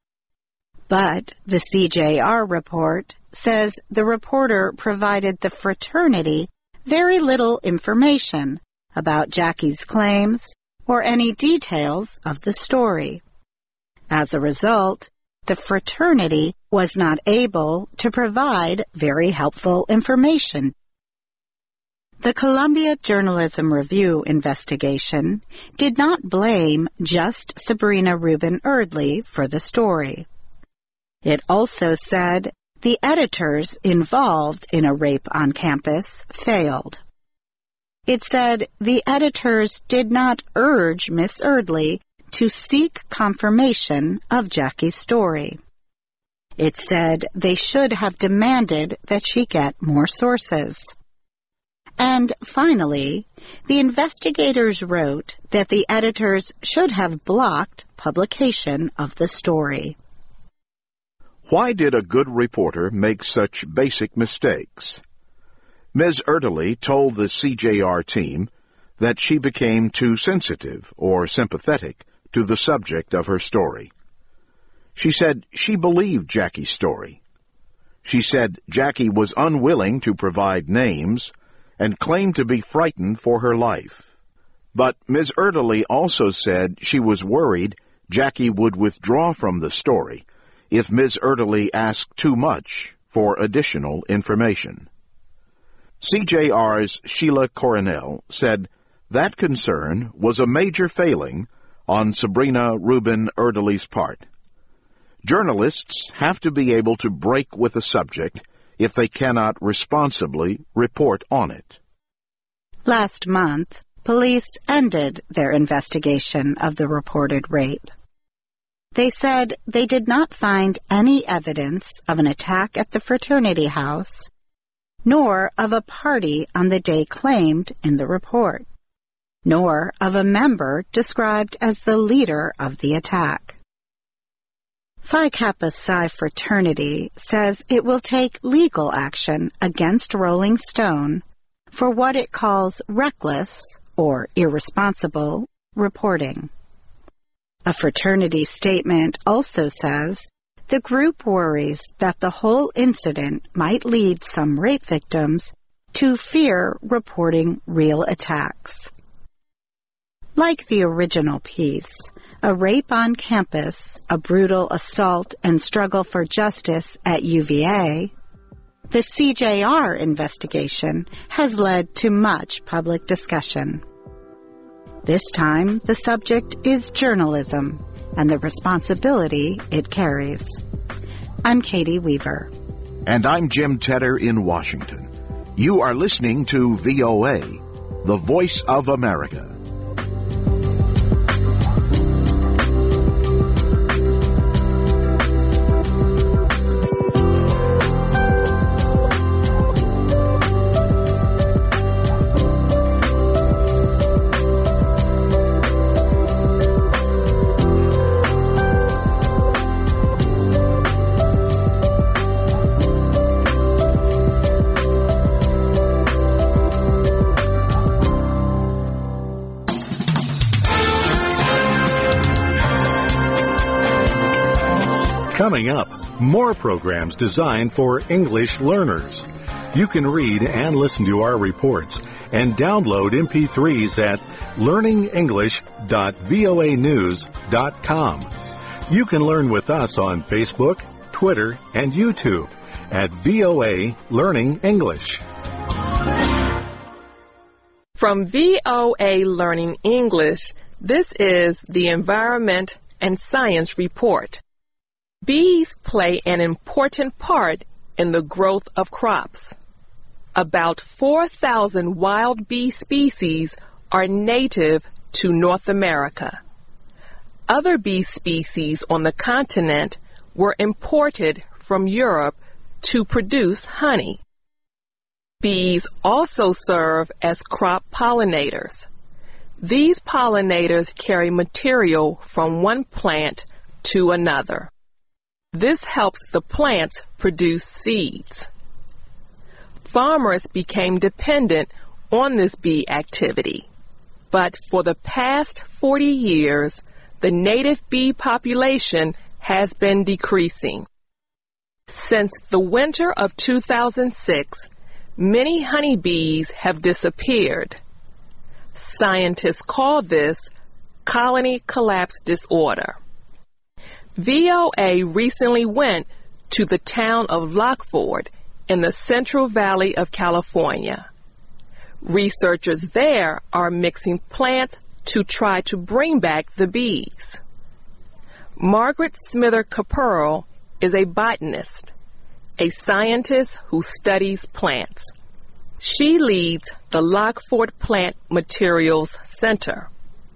But the CJR report says the reporter provided the fraternity very little information about Jackie's claims or any details of the story. As a result, the fraternity was not able to provide very helpful information. The Columbia Journalism Review investigation did not blame just Sabrina Rubin Erdley for the story. It also said the editors involved in a rape on campus failed. It said the editors did not urge Miss Erdley to seek confirmation of Jackie's story. It said they should have demanded that she get more sources. And finally, the investigators wrote that the editors should have blocked publication of the story. Why did a good reporter make such basic mistakes? Ms. Erdley told the CJR team that she became too sensitive or sympathetic to the subject of her story. She said she believed Jackie's story. She said Jackie was unwilling to provide names and claimed to be frightened for her life. But Ms. Erdley also said she was worried Jackie would withdraw from the story if Ms. Erdley asked too much for additional information. CJR's Sheila Coronel said that concern was a major failing on Sabrina Rubin Erdley's part. Journalists have to be able to break with a subject if they cannot responsibly report on it. Last month, police ended their investigation of the reported rape. They said they did not find any evidence of an attack at the fraternity house, nor of a party on the day claimed in the report, nor of a member described as the leader of the attack. Phi Kappa Psi fraternity says it will take legal action against Rolling Stone for what it calls reckless or irresponsible reporting. A fraternity statement also says the group worries that the whole incident might lead some rape victims to fear reporting real attacks. Like the original piece, A Rape on Campus, A Brutal Assault and Struggle for Justice at UVA, the CJR investigation has led to much public discussion. This time, the subject is journalism and the responsibility it carries. I'm Katie Weaver. And I'm Jim Tedder in Washington. You are listening to VOA, the Voice of America. Coming up, more programs designed for English learners. You can read and listen to our reports and download MP3s at learningenglish.voanews.com. You can learn with us on Facebook, Twitter, and YouTube at VOA Learning English. From VOA Learning English, this is the Environment and Science Report. Bees play an important part in the growth of crops. About 4,000 wild bee species are native to North America. Other bee species on the continent were imported from Europe to produce honey. Bees also serve as crop pollinators. These pollinators carry material from one plant to another. This helps the plants produce seeds. Farmers became dependent on this bee activity, but for the past 40 years, the native bee population has been decreasing. Since the winter of 2006, many honeybees have disappeared. Scientists call this colony collapse disorder. VOA recently went to the town of Lockford in the Central Valley of California. Researchers there are mixing plants to try to bring back the bees. Margaret Smither Caperl is a botanist, a scientist who studies plants. She leads the Lockford Plant Materials Center.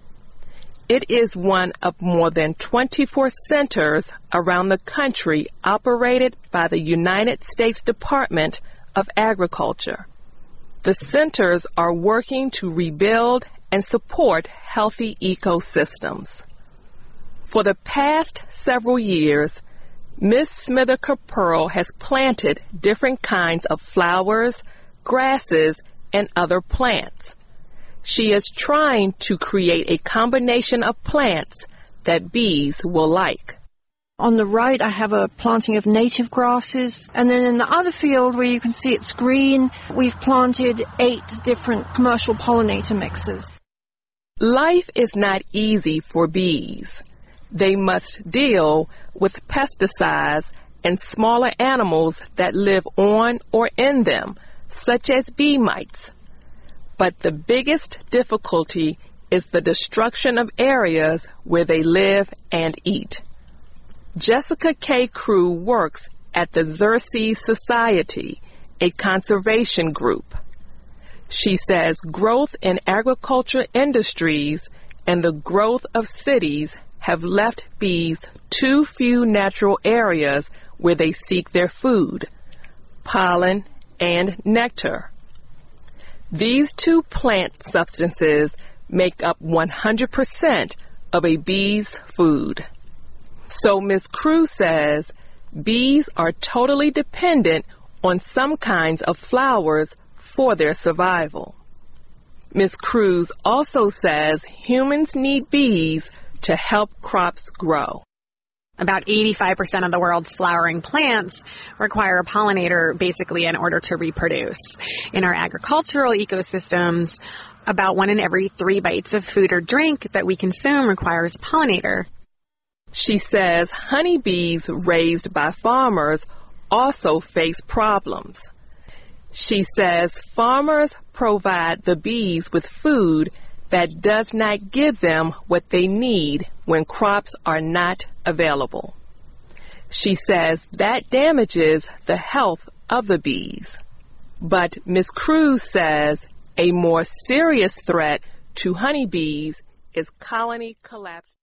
It is one of more than 24 centers around the country operated by the United States Department of Agriculture. The centers are working to rebuild and support healthy ecosystems. For the past several years, Ms. Smither Caperl has planted different kinds of flowers, grasses, and other plants. She is trying to create a combination of plants that bees will like. On the right, I have a planting of native grasses. And then in the other field where you can see it's green, we've planted 8 different commercial pollinator mixes. Life is not easy for bees. They must deal with pesticides and smaller animals that live on or in them, such as bee mites. But the biggest difficulty is the destruction of areas where they live and eat. Jessica K. Crew works at the Xerces Society, a conservation group. She says growth in agriculture industries and the growth of cities have left bees too few natural areas where they seek their food, pollen, and nectar. These 2 plant substances make up 100% of a bee's food. So Ms. Crew says bees are totally dependent on some kinds of flowers for their survival. Ms. Crew also says humans need bees to help crops grow. About 85% of the world's flowering plants require a pollinator basically in order to reproduce. In our agricultural ecosystems, about 1 in every 3 bites of food or drink that we consume requires a pollinator. She says honeybees raised by farmers also face problems. She says farmers provide the bees with food that does not give them what they need when crops are not available. She says that damages the health of the bees. But Ms. Crew says a more serious threat to honeybees is colony collapse.